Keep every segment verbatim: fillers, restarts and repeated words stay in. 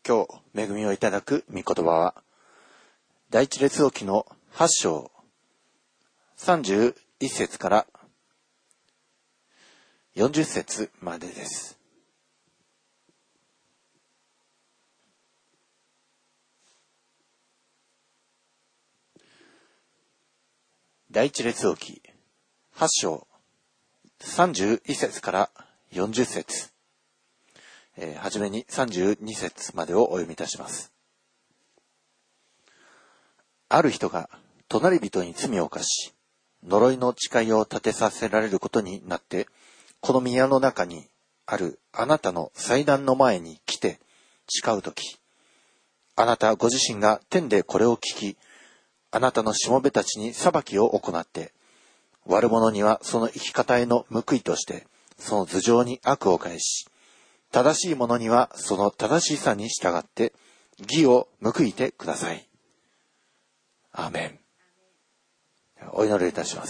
今日恵みをいただく御言葉は第一列王記のはち章さんじゅういち節からよんじゅっ節までです。第一列王記はち章さんじゅういち節からよんじゅっ節、えー、はじめにさんじゅうに節までをお読みいたします。ある人が隣人に罪を犯し、呪いの誓いを立てさせられることになって、この宮の中にあるあなたの祭壇の前に来て誓うとき、あなたご自身が天でこれを聞き、あなたのしもべたちに裁きを行って、悪者にはその生き方への報いとして、その頭上に悪を返し、正しい者にはその正しさに従って、義を報いてください。アーメン。お祈りいたします。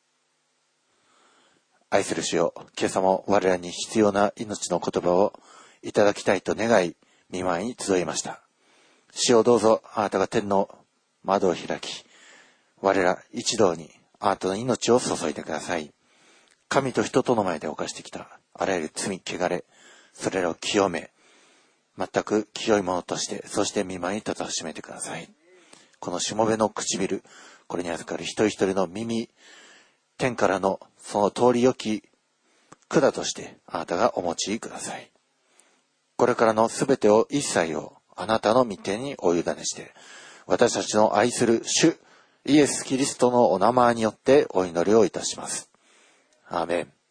愛する主よ、今朝も我らに必要な命の言葉をいただきたいと願い、御前に集いました。主よ、どうぞあなたが天の窓を開き、我ら一同にあなたの命を注いでください。神と人との前で犯してきたあらゆる罪、汚れ、それらを清め、全く清いものとして、そして御前に立たしめてください。このしもべの唇、これに預かる一人一人の耳、天からのその通りよき管としてあなたがお持ちください。これからのすべてを一切をあなたの御手にお委ねして、私たちの愛する主イエス・キリストのお名前によってお祈りをいたします。アーメン。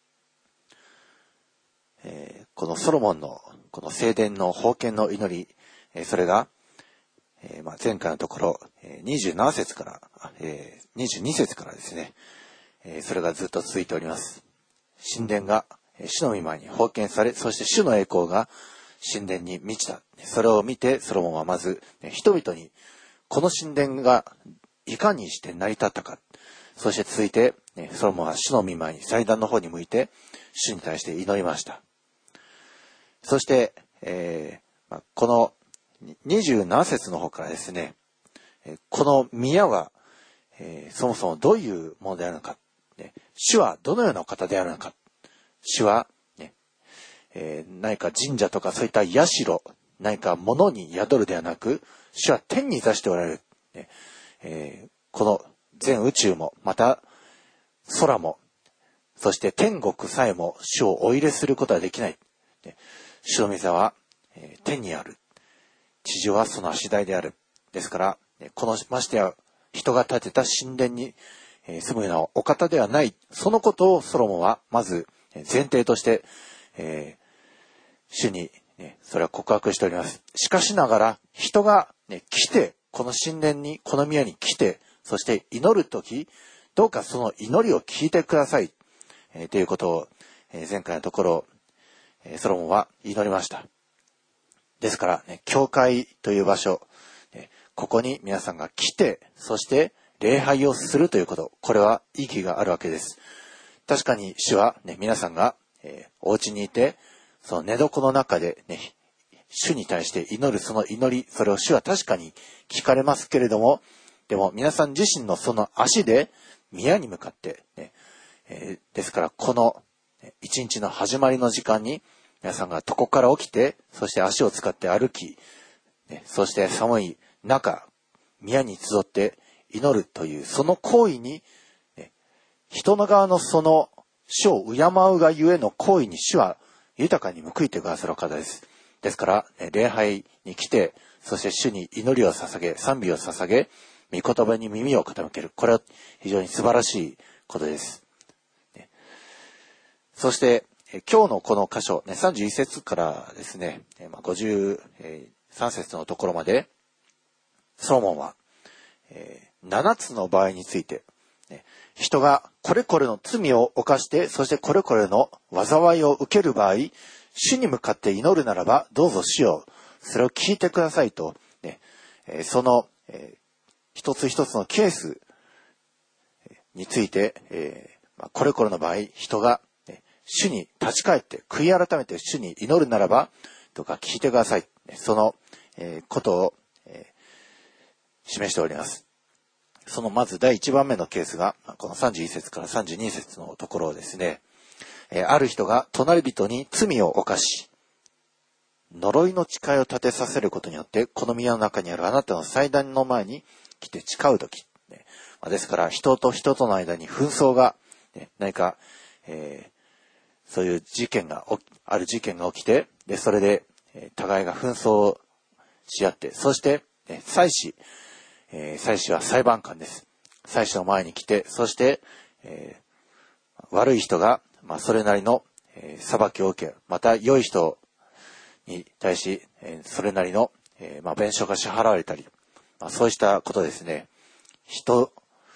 えー、このソロモンのこの聖殿の封建の祈り、えー、それが、えーまあ、前回のところにじゅうなな節から、えー、にじゅうに節からですね、えー、それがずっと続いております。神殿が主の御前に封建され、そして主の栄光が神殿に満ちた。それを見てソロモンはまず人々にこの神殿がいかにして成り立ったか、そして続いてソロモンは主の御前に祭壇の方に向いて主に対して祈りました。そして、えーまあ、このにじゅうなな節の方からですね、この宮は、えー、そもそもどういうものであるのか、ね、主はどのような方であるのか、主は、ねえー、何か神社とかそういった社、何か物に宿るではなく、主は天に座しておられる、ねえー、この全宇宙もまた空も、そして天国さえも主をお入れすることはできない、ね、主の御座は、えー、天にある、地上はその足台である。ですから、このましてや人が建てた神殿に住むようなお方ではない。そのことをソロモンはまず前提として、えー、主に、ね、それは告白しております。しかしながら人が、ね、来て、この神殿に、この宮に来て、そして祈るとき、どうかその祈りを聞いてください。えー、ということを、えー、前回のところ、えー、ソロモンは祈りました。ですから、ね、教会という場所、ね、ここに皆さんが来て、そして礼拝をするということ、これは意義があるわけです。確かに主は、ね、皆さんが、えー、お家にいて、その寝床の中で、ね、主に対して祈るその祈り、それを主は確かに聞かれますけれども、でも皆さん自身のその足で宮に向かって、ねえー、ですからこの一日の始まりの時間に、皆さんが床から起きて、そして足を使って歩き、ね、そして寒い中、宮に集って祈るという、その行為に、ね、人の側のその主を敬うがゆえの行為に主は豊かに報いてくださる方です。ですから、ね、礼拝に来て、そして主に祈りを捧げ、賛美を捧げ、御言葉に耳を傾ける。これは非常に素晴らしいことです。ね、そして、今日のこの箇所、ね、さんじゅういち節からですね、ごじゅうさん節のところまで、ソロモンは、えー、ななつの場合について、ね、人がこれこれの罪を犯して、そしてこれこれの災いを受ける場合、主に向かって祈るならば、どうぞ主よ、それを聞いてくださいと、ねえー、その、えー、一つ一つのケースについて、えーまあ、これこれの場合、人が主に立ち返って悔い改めて主に祈るならばどうか聞いてください。 その、えー、ことを、えー、示しております。そのまず第一番目のケースが、このさんじゅういち節からさんじゅうに節のところをですね、えー、ある人が隣人に罪を犯し、呪いの誓いを立てさせることによって、この宮の中にあるあなたの祭壇の前に来て誓うとき、ね、ですから人と人との間に紛争が、ね、何か、えー、そういう事件がある事件が起きて、でそれで、えー、互いが紛争をし合って、そして、ね、祭司、えー、祭司は裁判官です。祭司の前に来て、そして、えー、悪い人が、まあ、それなりの、えー、裁きを受け、また良い人に対し、えー、それなりの、えーまあ、弁償が支払われたり、まあ、そうしたことですね。人、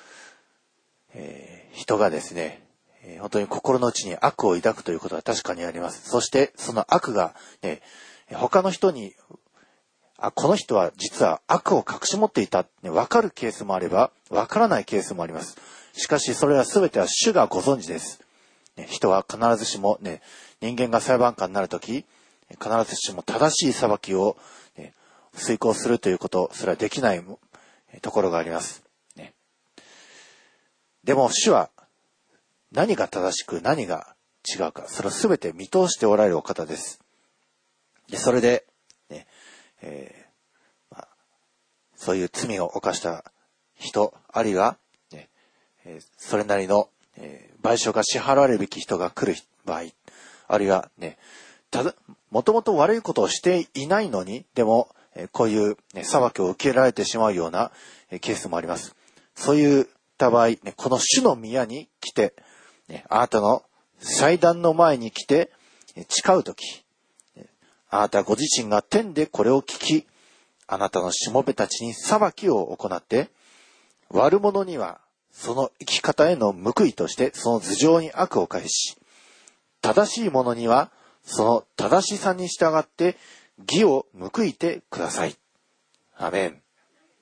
えー、人がですね、えー、本当に心の内に悪を抱くということは確かにあります。そしてその悪が、ね、他の人に、あ、この人は実は悪を隠し持っていた、ね、分かるケースもあれば分からないケースもあります。しかしそれは全ては主がご存知です。ね、人は必ずしも、ね、人間が裁判官になるとき、必ずしも正しい裁きを、ね、遂行するということ、それはできないところがあります。ね、でも主は何が正しく何が違うか、それを全て見通しておられるお方です。でそれで、ねえーまあ、そういう罪を犯した人、あるいは、ねえー、それなりの、えー、賠償が支払われるべき人が来る場合、あるいはね、ただもともと悪いことをしていないのに、でも、えー、こういう、ね、裁きを受けられてしまうような、えー、ケースもあります。そういった場合、ね、この主の宮に来て、ね、あなたの祭壇の前に来て、えー、誓うとき、あなたご自身が天でこれを聞き、あなたのしもべたちに裁きを行って、悪者にはその生き方への報いとしてその頭上に悪を返し、正しい者にはその正しさに従って義を報いてください。アメン。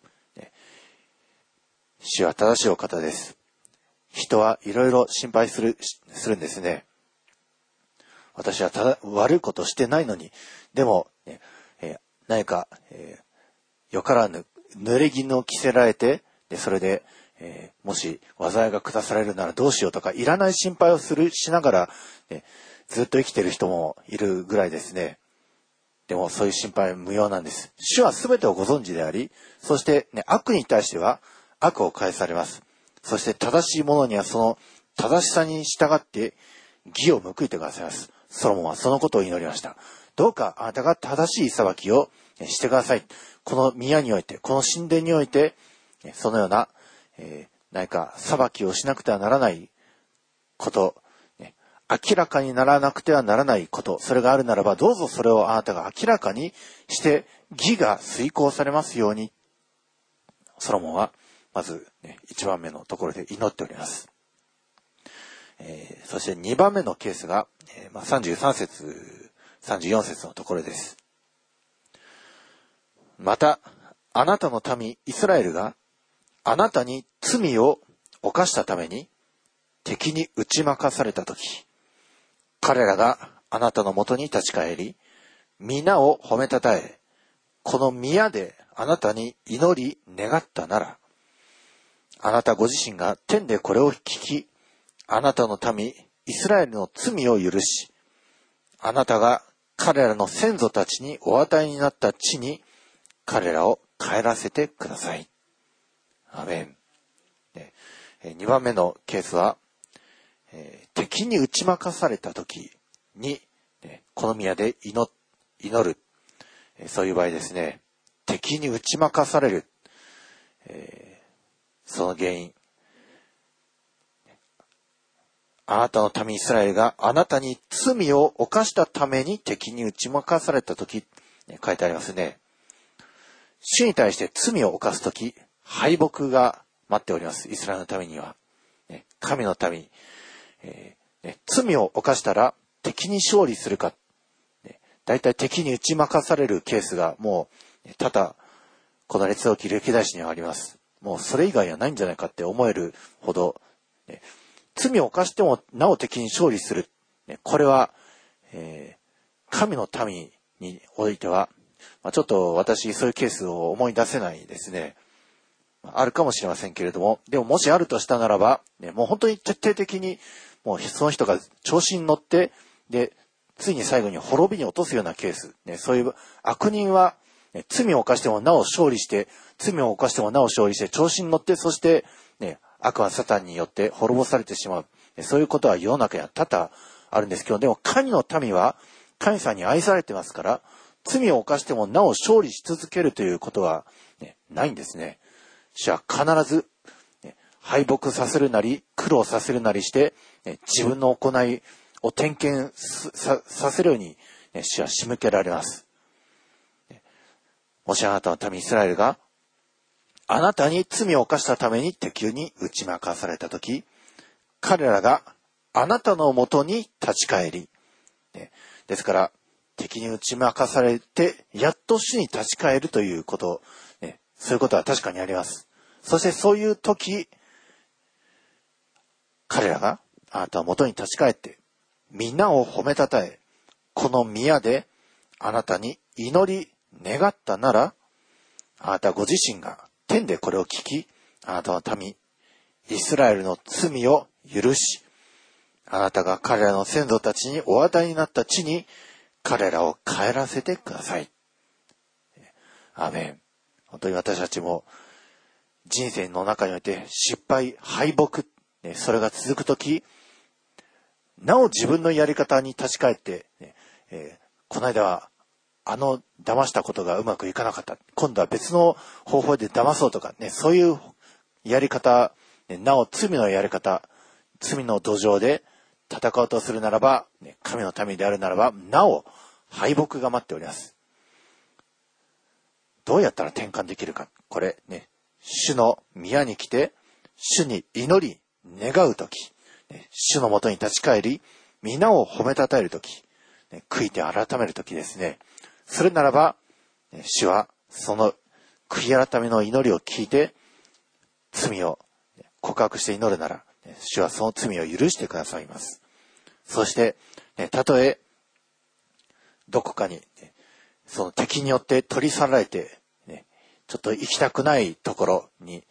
主は正しいお方です。人はいろいろ心配する、するんですね。私はただ悪いことしてないのに、でも、ねえー、何か、えー、よからぬ濡れ衣を着せられて、でそれで、えー、もし災いが下されるならどうしようとか、いらない心配をするしながら、ね、ずっと生きている人もいるぐらいですね。でもそういう心配は無用なんです。主は全てをご存知であり、そして、ね、悪に対しては悪を返されます。そして正しいものにはその正しさに従って義を報いてくださいます。ソロモンはそのことを祈りました。どうかあなたが正しい裁きをしてください。この宮において、この神殿において、そのような、えー、何か裁きをしなくてはならないこと、ね、明らかにならなくてはならないこと、それがあるならば、どうぞそれをあなたが明らかにして、義が遂行されますように、ソロモンは、まず、ね、いちばんめのところで祈っております。えー、そしてにばんめのケースが、えーまあ、さんじゅうさん節、さんじゅうよん節のところです。また、あなたの民イスラエルがあなたに罪を犯したために敵に打ち負かされたとき、彼らがあなたのもとに立ち返り、皆を褒めたたえ、この宮であなたに祈り願ったなら、あなたご自身が天でこれを聞き、あなたの民イスラエルの罪を許し、あなたが彼らの先祖たちにお与えになった地に彼らを帰らせてください。アメン。にばんめのケースは、えー、敵に打ち負かされた時に、この宮で 祈, 祈る、そういう場合ですね。敵に打ち負かされる、えー、その原因。あなたの民イスラエルがあなたに罪を犯したために敵に打ち負かされたとき、書いてありますね。主に対して罪を犯すとき、敗北が待っております。イスラエルの民には。神の民、えーね、罪を犯したら敵に勝利するか。だいたい敵に打ち負かされるケースがもう多々この列王記歴代史にはあります。もうそれ以外はないんじゃないかって思えるほど、ね、罪を犯してもなお敵に勝利する。これは、えー、神の民においてはまあ、ちょっと私そういうケースを思い出せないですね。あるかもしれませんけれども、でももしあるとしたならば、ね、もう本当に徹底的に、もうその人が調子に乗って、で、ついに最後に滅びに落とすようなケース、ね、そういう悪人は、ね、罪を犯してもなお勝利して、罪を犯してもなお勝利して、調子に乗って、そして、ね、悪魔サタンによって滅ぼされてしまう。ね、そういうことは世の中には多々あるんですけど、でも神の民は神様に愛されてますから、罪を犯してもなお勝利し続けるということは、ね、ないんですね。主は必ず、ね、敗北させるなり、苦労させるなりして、ね、自分の行いを点検 さ, させるように、ね、主は仕向けられます。もしあなたの民イスラエルがあなたに罪を犯したために敵に打ち負かされたとき、彼らがあなたのもとに立ち返り、ね、ですから敵に打ち負かされてやっと主に立ち返るということ、ね、そういうことは確かにあります。そしてそういう時、彼らがあなたのもとに立ち返って皆を褒めたたえ、この宮であなたに祈り願ったなら、あなたご自身が天でこれを聞き、あなたの民イスラエルの罪を許し、あなたが彼らの先祖たちにお与えになった地に彼らを帰らせてください。アーメン。本当に私たちも人生の中において失敗、敗北、それが続くとき、なお自分のやり方に立ち返って、えー、この間はあの騙したことがうまくいかなかった。今度は別の方法で騙そうとかね、そういうやり方、なお罪のやり方、罪の土壌で戦おうとするならば、神の民であるならば、なお敗北が待っております。どうやったら転換できるか。これね、主の宮に来て、主に祈り、願うとき、主のもとに立ち返り、皆を褒めたたえるとき、悔いて改めるときですね。それならば、主はその悔い改めの祈りを聞いて、罪を告白して祈るなら、主はその罪を許してくださいます。そして、たとえ、どこかに、その敵によって取り去られて、ちょっと行きたくないところに、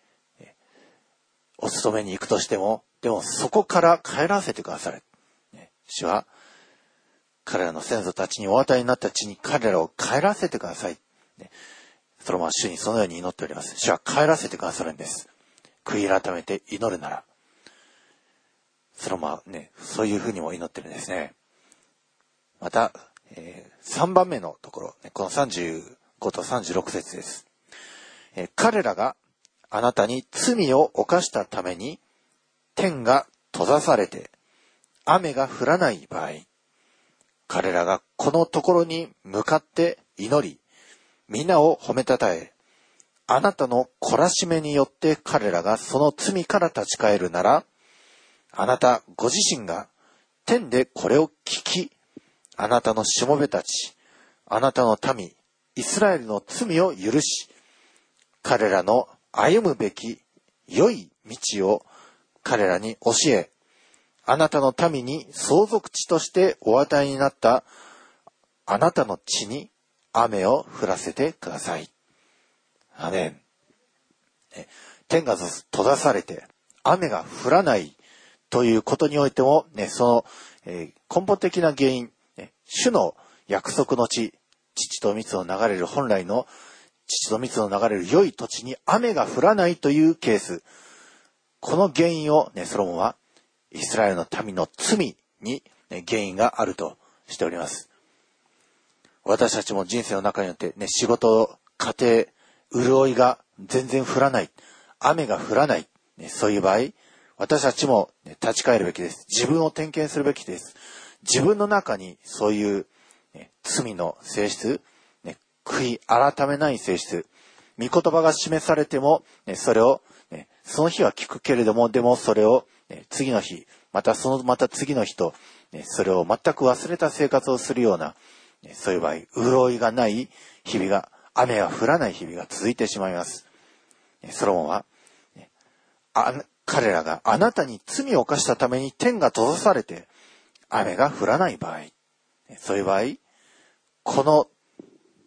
お勤めに行くとしても、でもそこから帰らせてください。主は、彼らの先祖たちにお与えになった地に彼らを帰らせてください。ソロモンは主にそのように祈っております。主は帰らせてくださるんです。悔い改めて祈るなら。ソロモンはね、そういうふうにも祈ってるんですね。また、えー、さんばんめのところ、このさんじゅうごとさんじゅうろく節です。えー、彼らがあなたに罪を犯したために天が閉ざされて雨が降らない場合、彼らがこのところに向かって祈り、皆を褒めたたえ、あなたの懲らしめによって彼らがその罪から立ち返るなら、あなたご自身が天でこれを聞き、あなたのしもべたち、あなたの民、イスラエルの罪を許し、彼らの歩むべき良い道を彼らに教え、あなたの民に相続地としてお与えになったあなたの地に雨を降らせてください。アメン。天が閉ざされて雨が降らないということにおいても、ね、その、えー、根本的な原因、ね、主の約束の地、乳と蜜の流れる本来の乳と蜜の流れる良い土地に雨が降らないというケース、この原因を、ね、ソロモンはイスラエルの民の罪に、ね、原因があるとしております。私たちも人生の中によって、ね、仕事、家庭、潤いが全然降らない、雨が降らない、ね、そういう場合、私たちも、ね、立ち返るべきです。自分を点検するべきです。自分の中にそういう、ね、罪の性質、ね、悔い改めない性質、御言葉が示されても、ね、それを、ね、その日は聞くけれども、でもそれを、ね、次の日、またそのまた次の日と、ね、それを全く忘れた生活をするような、ね、そういう場合、潤いがない日々が、雨が降らない日々が続いてしまいます。ね、ソロモンは、ね、あ彼らがあなたに罪を犯したために天が閉ざされて雨が降らない場合、そういう場合、この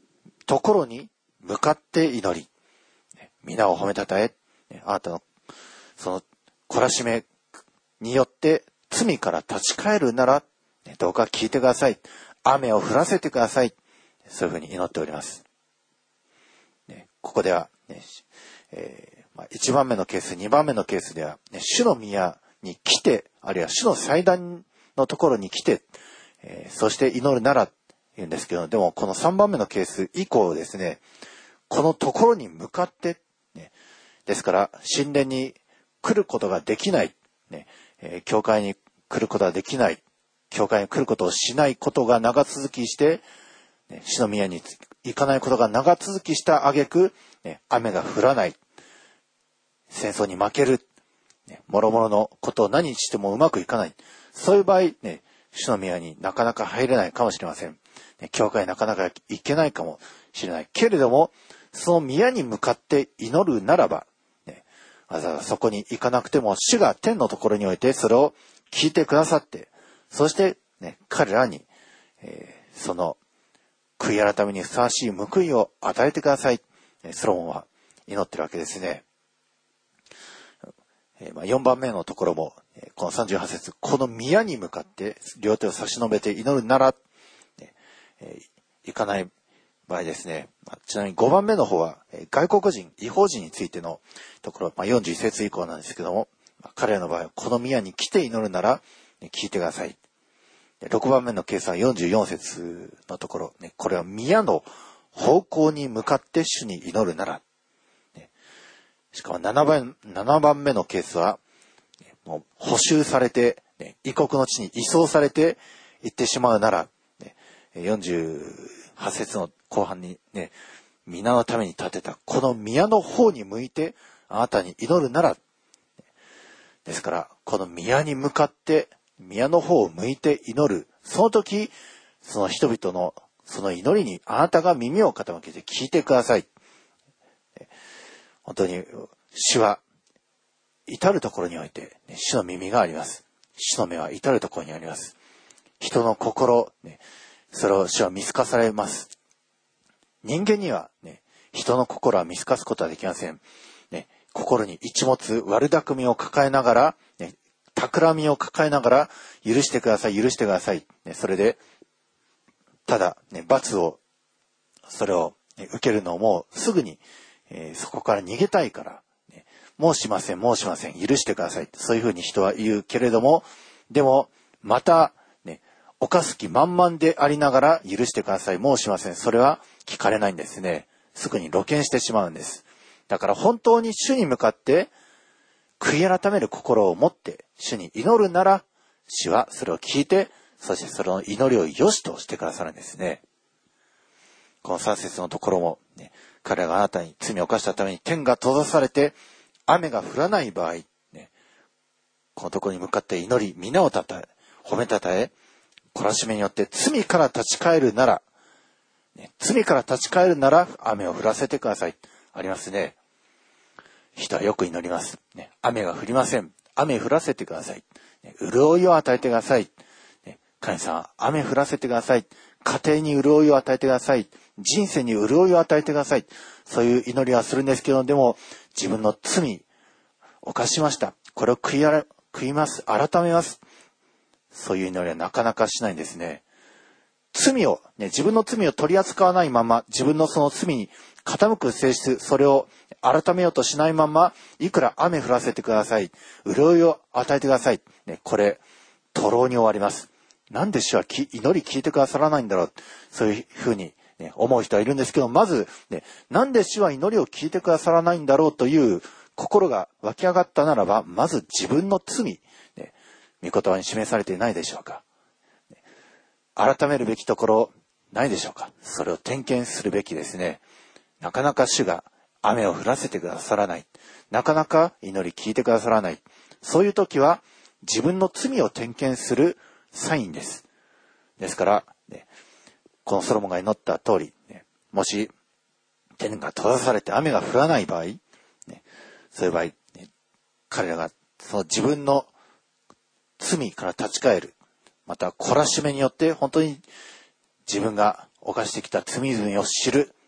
ところに向かって祈り、皆を褒めたたえ、あなたのその懲らしめによって罪から立ち返るなら、どうか聞いてください。雨を降らせてください。そういうふうに祈っております。ここでは、ねえーまあ、いちばんめのケース、にばんめのケースでは、ね、主の宮に来て、あるいは主の祭壇のところに来て、えー、そして祈るなら言うんですけど、でもこのさんばんめのケース以降ですね、このところに向かって、ね、ですから神殿に来ることができない、ねえー、教会に来ることができない、教会に来ることをしないことが長続きして、ね、主の宮に行かないことが長続きした挙句、ね、雨が降らない、戦争に負ける、ね、諸々のことを何してもうまくいかない、そういう場合、ね、主の宮になかなか入れないかもしれません。ね、教会になかなか行けないかもしれない。けれども、その宮に向かって祈るならば、ね、わざわざそこに行かなくても、主が天のところにおいてそれを聞いてくださって、そして、ね、彼らに、えー、その悔い改めにふさわしい報いを与えてください。ソロモンは祈ってるわけですね。えーまあ、よんばんめのところも、このさんじゅうはち節、この宮に向かって両手を差し伸べて祈るなら、ねえー、行かない場合ですね。まあ、ちなみにごばんめの方は、外国人、異邦人についてのところ、まあ、よんじゅういち節以降なんですけども、まあ、彼らの場合はこの宮に来て祈るなら、ね、聞いてください。ろくばんめのケースはよんじゅうよん節のところ、ね、これは宮の方向に向かって主に祈るなら、ね、しかもななばん、ななばんめのケースは、ね、もう捕囚されて、ね、異国の地に移送されて行ってしまうなら、ね、よんじゅうはち節の後半にね、皆のために建てたこの宮の方に向いてあなたに祈るなら、ですからこの宮に向かって宮の方を向いて祈る。その時、その人々のその祈りにあなたが耳を傾けて聞いてください。本当に主は至るところにおいて、ね、主の耳があります。主の目は至るところにあります。人の心、ね、それを主は見透かされます。人間には、ね、人の心は見透かすことはできません。ね、心に一物悪巧みを抱えながら、ね、企みを抱えながら許してください許してください、ね、それでただ、ね、罰をそれを、ね、受けるのをもうすぐに、えー、そこから逃げたいから、ね、もうしませんもうしません許してください、そういうふうに人は言うけれども、でもまた、ね、犯す気満々でありながら許してくださいもうしません、それは聞かれないんですね。すぐに露見してしまうんです。だから本当に主に向かって悔い改める心を持って主に祈るなら、主はそれを聞いて、そしてその祈りを良しとしてくださるんですね。このさん節のところも、ね、彼らがあなたに罪を犯したために天が閉ざされて雨が降らない場合、ね、このところに向かって祈り、皆をたたえ、褒めたたえ、懲らしめによって罪から立ち返るなら、ね、罪から立ち返るなら雨を降らせてください。ありますね。人はよく祈ります、ね。雨が降りません。雨降らせてください。ね、潤いを与えてください。ね、神様、雨降らせてください。家庭に潤いを与えてください。人生に潤いを与えてください。そういう祈りはするんですけど、でも自分の罪、犯しました。これを悔いあら、悔います。改めます。そういう祈りはなかなかしないんですね。罪を、ね、自分の罪を取り扱わないまま、自分のその罪に傾く性質、それを改めようとしないまま、いくら雨降らせてください、潤いを与えてください、ね、これ、徒労に終わります。なんで主は祈り聞いてくださらないんだろう、そういうふうに、ね、思う人はいるんですけど、まず、ね、なんで主は祈りを聞いてくださらないんだろうという心が湧き上がったならば、まず自分の罪、ね、御言葉に示されていないでしょうか。改めるべきところないでしょうか。それを点検するべきですね。なかなか主が雨を降らせてくださらない。なかなか祈り聞いてくださらない。そういう時は自分の罪を点検するサインです。ですから、ね、このソロモンが祈った通り、ね、もし天が閉ざされて雨が降らない場合、ね、そういう場合、ね、彼らがその自分の罪から立ち返る。また懲らしめによって本当に自分が犯してきた罪々を知る、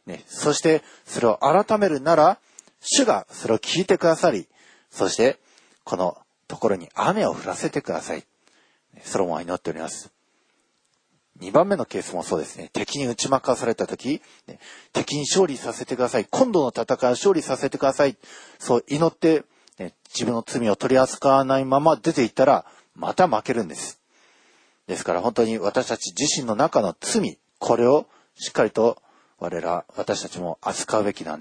ね、そしてそれを改めるなら、主がそれを聞いてくださり、そしてこのところに雨を降らせてください。ソロモンは祈っております。にばんめのケースもそうですね。敵に打ち負かされたとき、ね、敵に勝利させてください。今度の戦いを勝利させてください。そう祈って、ね、自分の罪を取り扱わないまま出ていったら、また負けるんです。ですから本当に私たち自身の中の罪、これをしっかりと我ら、私たちも扱うべきなんです。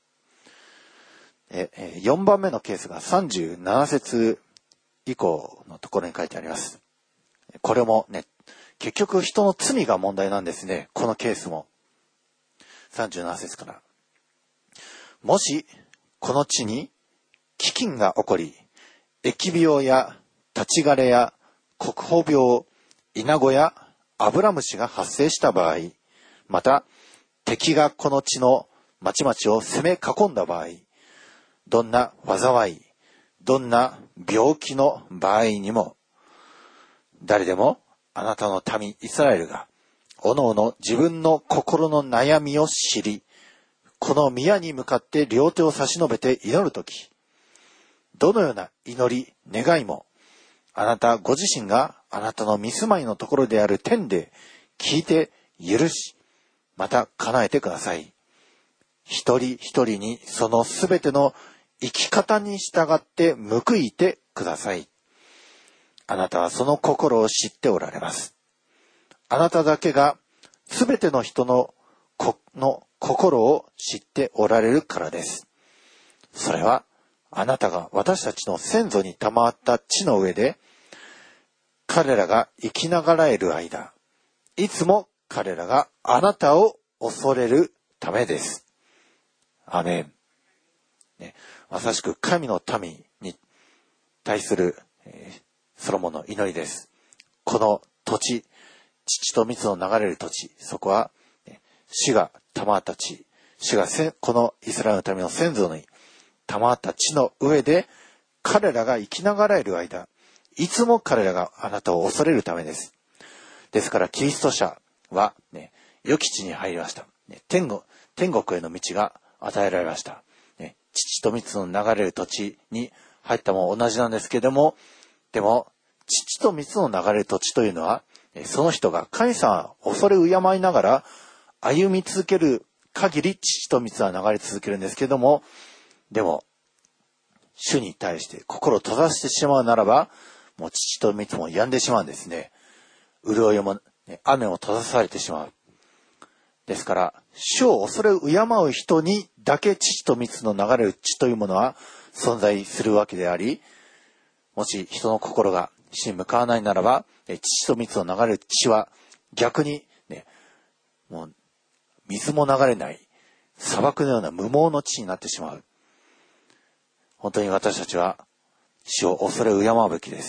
えよんばんめのケースがさんじゅうなな節以降のところに書いてあります。これもね、結局人の罪が問題なんですね。このケースも。さんじゅうなな節から。もし、この地に飢饉が起こり、疫病や立ち枯れや国宝病、イナゴやアブラムシが発生した場合、また敵がこの地の町々を攻め囲んだ場合、どんな災い、どんな病気の場合にも、誰でもあなたの民イスラエルが、おのおの自分の心の悩みを知り、この宮に向かって両手を差し伸べて祈るとき、どのような祈り、願いも、あなたご自身があなたの御住まいのところである天で聞いて許し、また叶えてください。一人一人にそのすべての生き方に従って報いてください。あなたはその心を知っておられます。あなただけがすべての人のこの心を知っておられるからです。それはあなたが私たちの先祖に賜った地の上で、彼らが生きながらえる間、いつも彼らがあなたを恐れるためです。アメン。ね、まさしく神の民に対する、えー、ソロモンの祈りです。この土地、乳と蜜の流れる土地、そこは、ね、主が賜った地、主がせこのイスラエルのための先祖に賜った地の上で、彼らが生きながらえる間、いつも彼らがあなたを恐れるためです。ですからキリスト者は、ね、良き地に入りました。ね、天国、天国への道が与えられました。ね、乳と蜜の流れる土地に入ったも同じなんですけども、でも乳と蜜の流れる土地というのは、その人が神様を恐れ敬いながら歩み続ける限り乳と蜜は流れ続けるんですけども、でも主に対して心を閉ざしてしまうならば、もう乳と蜜も病んでしまうんですね。潤いも、ね、雨も閉ざされてしまう。ですから、主を恐れ敬う人にだけ乳と蜜の流れる地というものは存在するわけであり、もし人の心が主に向かわないならば、乳と蜜の流れる地は逆に、ね、もう水も流れない砂漠のような無毛の地になってしまう。本当に私たちは主を恐れ敬うべきです。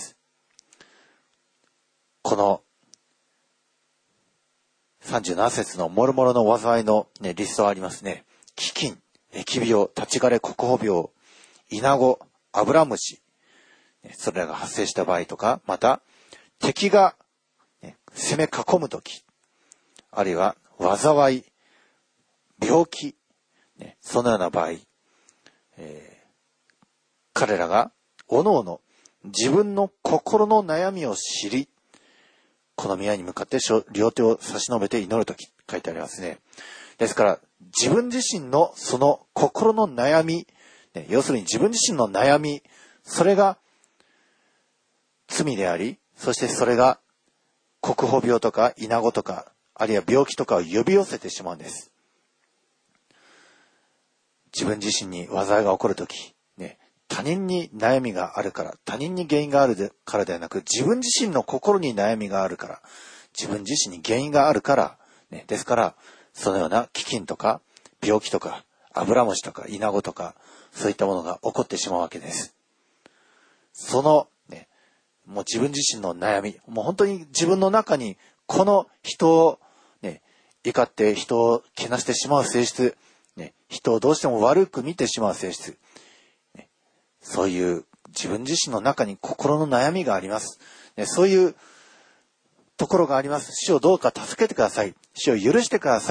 このさんじゅうなな節のもろもろの災いの、ね、リストがありますね。飢饉、疫病、立ち枯れ、国宝病、イナゴ、アブラムシ、それらが発生した場合とか、また敵が、ね、攻め囲むとき、あるいは災い、病気、ね、そのような場合、えー、彼らがおのおの自分の心の悩みを知り、この宮に向かって両手を差し伸べて祈るとき書いてありますね。ですから自分自身のその心の悩み、ね、要するに自分自身の悩み、それが罪であり、そしてそれが国宝病とかイナゴとか、あるいは病気とかを呼び寄せてしまうんです。自分自身に災いが起こるとき、ね、他人に悩みがあるから、他人に原因があるでからではなく、自分自身の心に悩みがあるから、自分自身に原因があるから、ね、ですから、そのような飢饉とか、病気とか、アブラムシとか、イナゴとか、そういったものが起こってしまうわけです。その、ね、もう自分自身の悩み、もう本当に自分の中に、この人を、ね、怒って人をけなしてしまう性質、ね、人をどうしても悪く見てしまう性質、ね、そういう自分自身の中に心の悩みがあります、ね、そういうところがあります。主をどうか助けてください、主を許してください、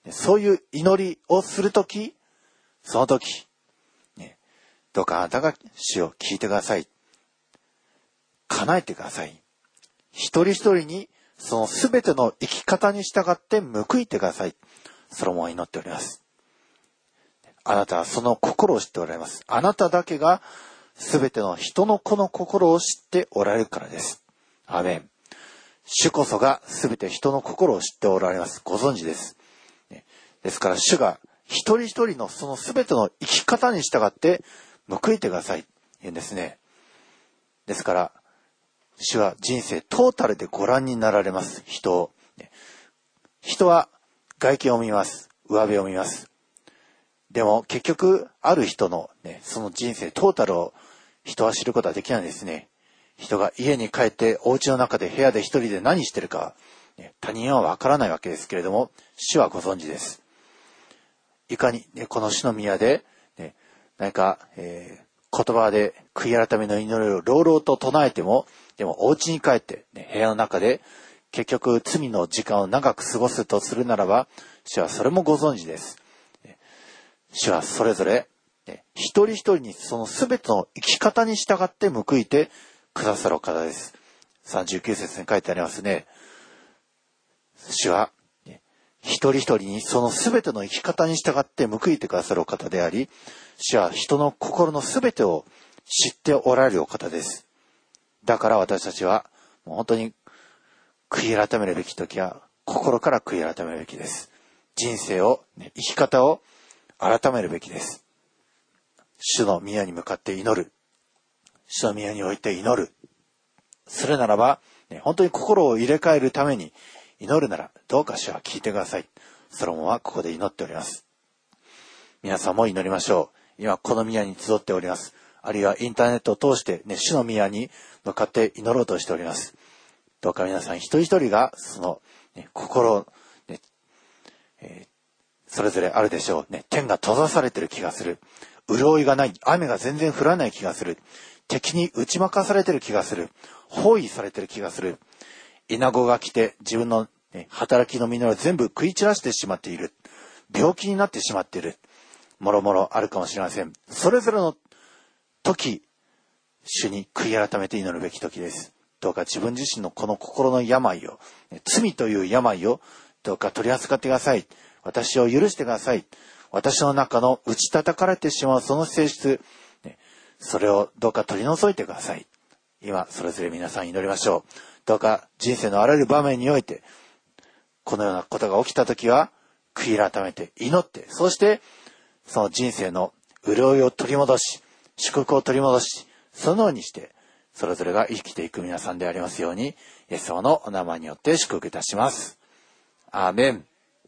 そういう祈りをするとき、そのとき、ね、どうかあなたが主を聞いてください。叶えてください。一人一人にそのすべての生き方に従って報いてください。ソロモンは祈っております。あなたはその心を知っておられます。あなただけがすべての人の子の心を知っておられるからです。アーメン。主こそがすべて人の心を知っておられます。ご存知です。ですから主が一人一人のそのすべての生き方に従って報いてください。言うんですね。ですから、主は人生トータルでご覧になられます。人を。人は外見を見ます。上辺を見ます。でも結局ある人のね、その人生トータルを人は知ることはできないんですね。人が家に帰ってお家の中で部屋で一人で何してるか、ね、他人はわからないわけですけれども、主はご存知です。いかに、ね、この主の宮で、ね、何か、えー、言葉で悔い改めの祈りを朗々と唱えても、でもお家に帰って、ね、部屋の中で結局罪の時間を長く過ごすとするならば、主はそれもご存知です。主はそれぞれ、ね、一人一人にその全ての生き方に従って報いてくださる方です。さんじゅうきゅう節に書いてありますね。主は、ね、一人一人にその全ての生き方に従って報いてくださるお方であり、主は人の心の全てを知っておられるお方です。だから私たちはもう本当に悔い改めるべき時は心から悔い改めるべきです。人生を、ね、生き方を改めるべきです。主の宮に向かって祈る。主の宮において祈る。するならば、ね、本当に心を入れ替えるために祈るなら、どうか主は聞いてください。ソロモンはここで祈っております。皆さんも祈りましょう。今この宮に集っております。あるいはインターネットを通して、ね、主の宮に向かって祈ろうとしております。どうか皆さん一人一人がその、ね、心を、ねえーそれぞれあるでしょうね。天が閉ざされてる気がする。潤いがない。雨が全然降らない気がする。敵に打ち負かされてる気がする。包囲されてる気がする。イナゴが来て自分の、ね、働きの実を全部食い散らしてしまっている。病気になってしまっている。もろもろあるかもしれません。それぞれの時、主に悔い改めて祈るべき時です。どうか自分自身のこの心の病を、罪という病をどうか取り扱ってください。私を許してください。私の中の打ち叩かれてしまうその性質、ね、それをどうか取り除いてください。今、それぞれ皆さん祈りましょう。どうか人生のあらゆる場面において、このようなことが起きたときは、悔い改めて祈って、そして、その人生の潤いを取り戻し、祝福を取り戻し、そのようにして、それぞれが生きていく皆さんでありますように、イエス様のお名前によって祝福いたします。アーメン。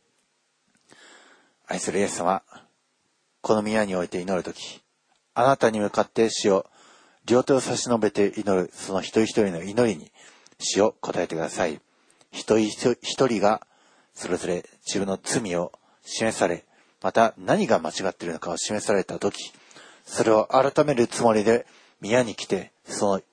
愛するイエス様、この宮において祈るとき、あなたに向かって主を両手を差し伸べて祈るその一人一人の祈りに主を答えてください。一人一人がそれぞれ自分の罪を示され、また何が間違っているのかを示されたとき、それを改めるつもりで宮に来て、その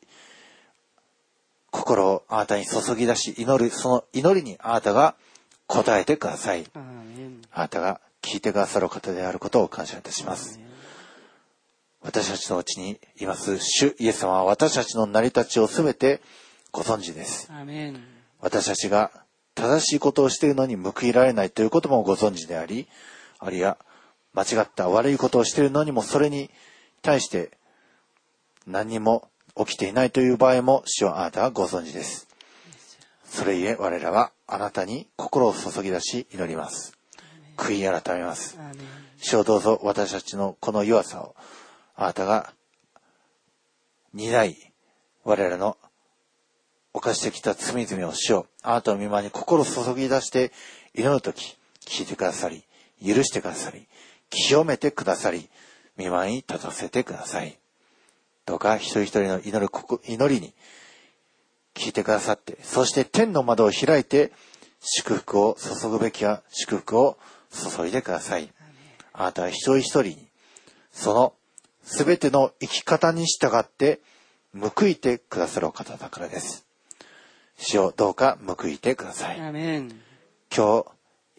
心をあなたに注ぎ出し祈るその祈りにあなたが答えてください。あなたが聞いてくださる方であることを感謝いたします。私たちのうちにいます主イエス様は私たちの成り立ちをすべてご存知です。 アーメン。 私たちが正しいことをしているのに報いられないということもご存知であり、あるいは間違った悪いことをしているのにもそれに対して何にも起きていないという場合も主はあなたはご存知です。それゆえ我らはあなたに心を注ぎ出し祈ります。悔い改めます。主をどうぞ私たちのこの弱さをあなたが担い、我らの犯してきた罪々を主をあなたの御前に心を注ぎ出して祈るとき聞いてくださり、許してくださり、清めてくださり、御前に立たせてください。どうか一人一人の祈る祈りに聞いてくださって、そして天の窓を開いて祝福を注ぐべきは祝福を注いでください。あなたは一人一人にそのすべての生き方に従って報いてくださるお方だからです。主をどうか報いてください。 アーメン。 今日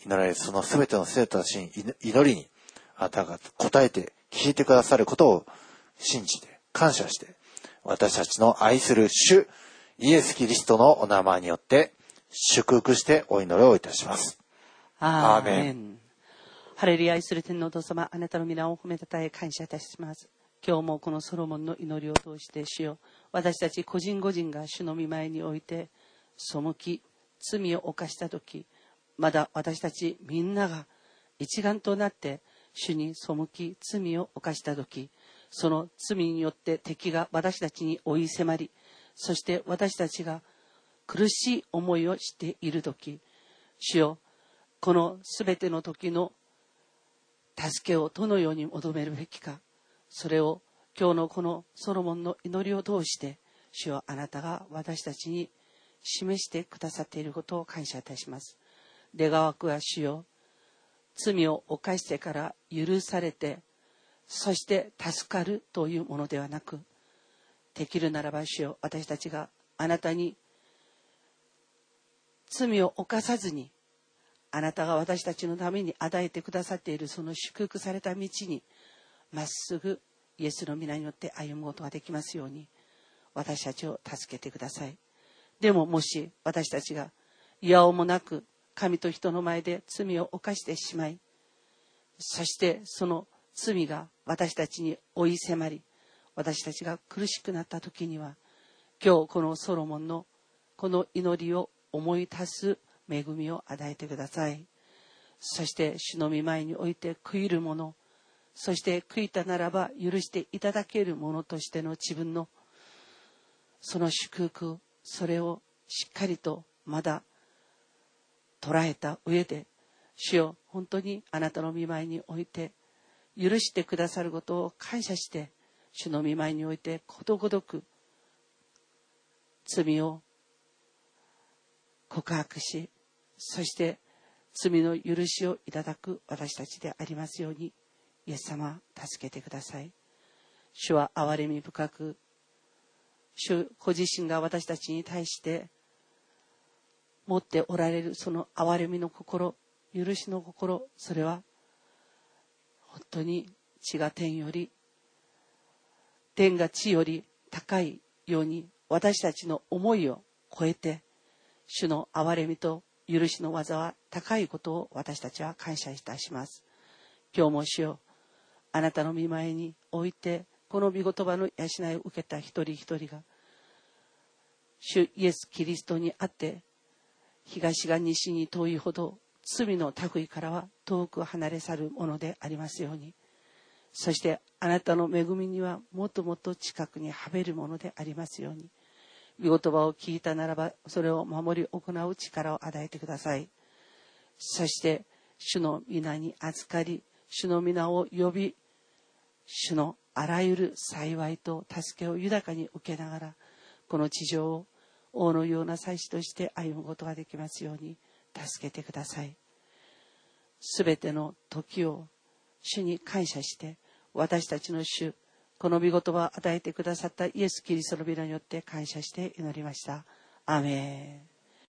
祈られるそのすべての生徒たちに祈りに、あなたが答えて聞いてくださることを信じて、感謝して、私たちの愛する主、イエス・キリストのお名前によって、祝福してお祈りをいたします。 アーメン。ハレルヤ、愛する天のお父様、あなたの皆を褒めたたえ感謝いたします。今日もこのソロモンの祈りを通して主よ、私たち個人個人が主の御前において背き、罪を犯したとき、まだ私たちみんなが一丸となって主に背き、罪を犯したとき、その罪によって敵が私たちに追い迫り、そして私たちが苦しい思いをしているとき、主よ、このすべての時の助けをどのように求めるべきか、それを今日のこのソロモンの祈りを通して、主よ、あなたが私たちに示してくださっていることを感謝いたします。願わくは主よ、罪を犯してから許されて、そして助かるというものではなく、できるならば主よ、私たちがあなたに罪を犯さずに、あなたが私たちのために与えてくださっているその祝福された道にまっすぐイエスの皆によって歩むことができますように、私たちを助けてください。でももし私たちがいやおもなく神と人の前で罪を犯してしまい、そしてその罪が私たちに追い迫り、私たちが苦しくなった時には、今日このソロモンのこの祈りを思い出す恵みを与えてください。そして主の御前において悔いるもの、そして悔いたならば許していただけるものとしての自分のその祝福、それをしっかりとまだ捉えた上で、主よ、本当にあなたの御前において許してくださることを感謝して、主の御前においてことごとく罪を告白し、そして罪の許しをいただく私たちでありますように、イエス様、助けてください。主は憐れみ深く、主ご自身が私たちに対して持っておられるその憐れみの心、許しの心、それは本当に地が天より、天が地より高いように、私たちの思いを超えて、主の憐れみと許しの技は高いことを私たちは感謝いたします。今日も主よ、あなたの御前において、この御言葉の養いを受けた一人一人が、主イエス・キリストにあって、東が西に遠いほど罪の類からは遠く離れ去るものでありますように、そしてあなたの恵みにはもっともっと近くにはべるものでありますように、御言葉を聞いたならばそれを守り行う力を与えてください。そして主の皆に預かり、主の皆を呼び、主のあらゆる幸いと助けを豊かに受けながら、この地上を王のような祭司として歩むことができますように助けてください。すべての時を主に感謝して、私たちの主、この御言葉を与えてくださったイエス・キリストの皆によって感謝して祈りました。アーメン。